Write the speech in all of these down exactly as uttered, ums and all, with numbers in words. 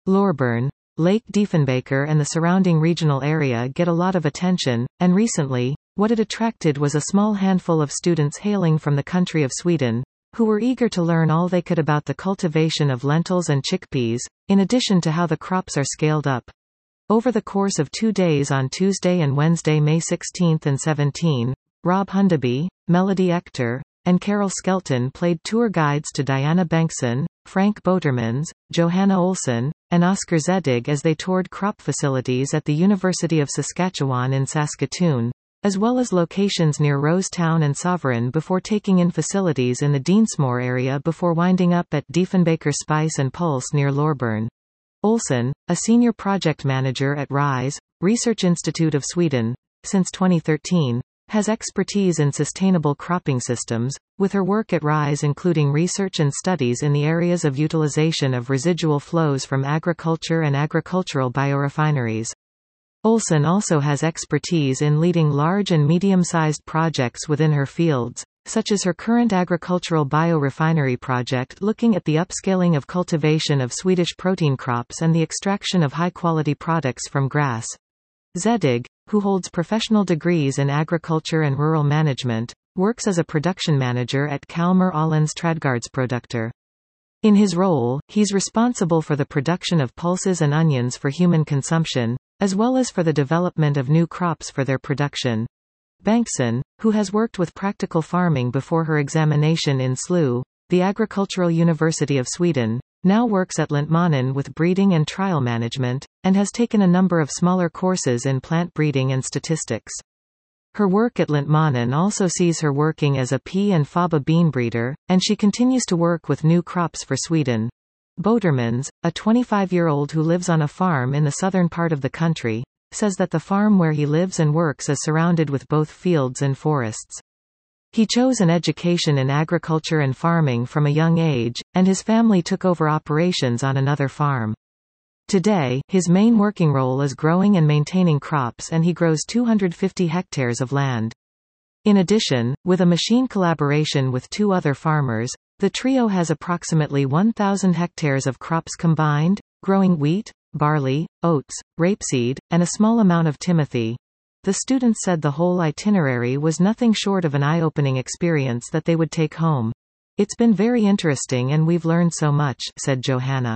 Loreburn, Lake Diefenbaker and the surrounding regional area get a lot of attention, and recently, what it attracted was a small handful of students hailing from the country of Sweden, who were eager to learn all they could about the cultivation of lentils and chickpeas, in addition to how the crops are scaled up. Over the course of two days on Tuesday and Wednesday, May sixteenth and seventeenth, Rob Hundaby, Melody Ector, and Carol Skelton played tour guides to Diana Bengtsson, Frank Botermans, Johanna Olsen, and Oscar Zedig as they toured crop facilities at the University of Saskatchewan in Saskatoon, as well as locations near Rosetown and Sovereign before taking in facilities in the Deansmore area before winding up at Diefenbaker Spice and Pulse near Loreburn. Olsen, a senior project manager at RISE, Research Institute of Sweden, since twenty thirteen, has expertise in sustainable cropping systems, with her work at RISE including research and studies in the areas of utilization of residual flows from agriculture and agricultural biorefineries. Olsen also has expertise in leading large and medium-sized projects within her fields, such as her current agricultural biorefinery project looking at the upscaling of cultivation of Swedish protein crops and the extraction of high-quality products from grass. Zedig, who holds professional degrees in agriculture and rural management, works as a production manager at Kalmar Ålands Trädgårdsprodukter. In his role, he's responsible for the production of pulses and onions for human consumption, as well as for the development of new crops for their production. Bengtsson, who has worked with practical farming before her examination in S L U, the Agricultural University of Sweden, now works at Lantmannen with breeding and trial management, and has taken a number of smaller courses in plant breeding and statistics. Her work at Lantmannen also sees her working as a pea and faba bean breeder, and she continues to work with new crops for Sweden. Botermans, a twenty-five-year-old who lives on a farm in the southern part of the country, says that the farm where he lives and works is surrounded with both fields and forests. He chose an education in agriculture and farming from a young age, and his family took over operations on another farm. Today, his main working role is growing and maintaining crops, and he grows two hundred fifty hectares of land. In addition, with a machine collaboration with two other farmers, the trio has approximately one thousand hectares of crops combined, growing wheat, barley, oats, rapeseed, and a small amount of timothy. The students said the whole itinerary was nothing short of an eye-opening experience that they would take home. It's been very interesting and we've learned so much, said Johanna.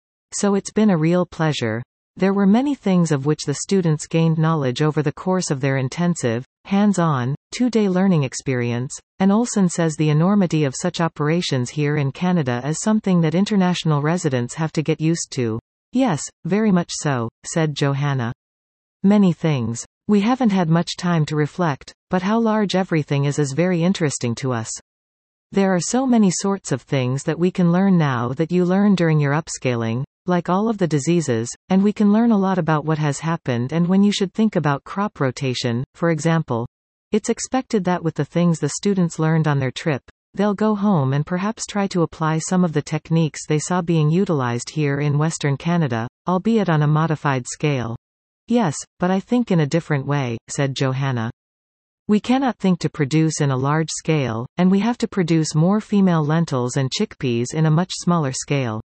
So it's been a real pleasure. There were many things of which the students gained knowledge over the course of their intensive, hands-on, two-day learning experience, and Olsen says the enormity of such operations here in Canada is something that international residents have to get used to. Yes, very much so, said Johanna. Many things. We haven't had much time to reflect, but how large everything is is very interesting to us. There are so many sorts of things that we can learn now that you learn during your upscaling, like all of the diseases, and we can learn a lot about what has happened and when you should think about crop rotation, for example. It's expected that with the things the students learned on their trip, they'll go home and perhaps try to apply some of the techniques they saw being utilized here in Western Canada, albeit on a modified scale. Yes, but I think in a different way, said Johanna. We cannot think to produce in a large scale, and we have to produce more female lentils and chickpeas in a much smaller scale.